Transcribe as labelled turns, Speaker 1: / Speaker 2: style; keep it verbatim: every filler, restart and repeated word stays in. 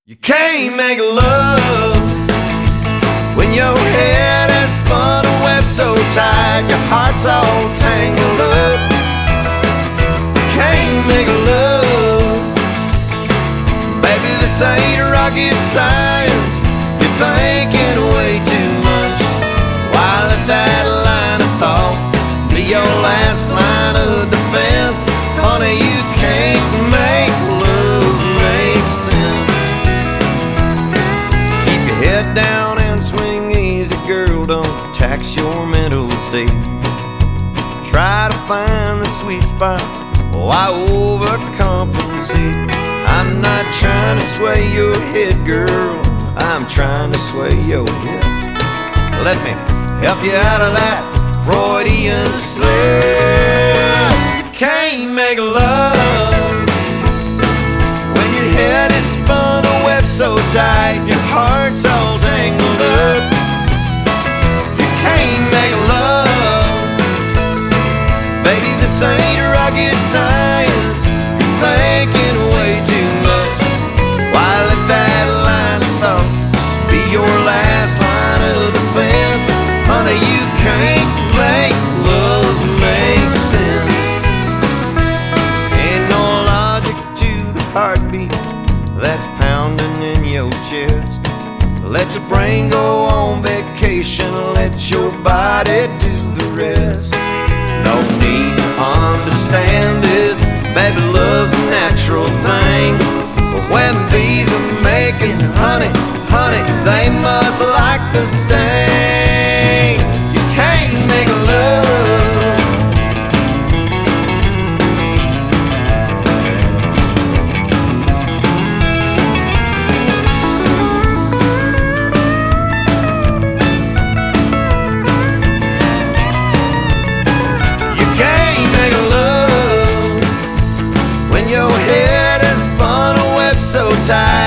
Speaker 1: You can't make love when your head has spun a web so tight your heart's all tangled up. You can't make love, baby, this ain't rocket science. You're thinking way too much. Why let that line of thought be your last line of defense? Honey, you can't make love make sense. Keep your head down and swing easy, girl, don't tax your mental state. Try to find the sweet spot, why overcompensate? I'm not trying to sway your head, girl, I'm trying to sway your head. Let me help you out of that Freudian slip. Can't make love when your head is spun a web so tight your heart's all tangled up. You can't make love, baby, this ain't rocket science. You're thinking way too much. Why let that line of thought be your last line of defense? Honey, you can't make love make sense. Ain't no logic to the heartbeat that's pounding in your chest. Let your brain go on vacation, let your body do the rest. No need to understand it, baby, love's a natural thing. But when bees are making honey, honey, they must like the sting. You can't make love. You can't make love when your head is spun a web so tight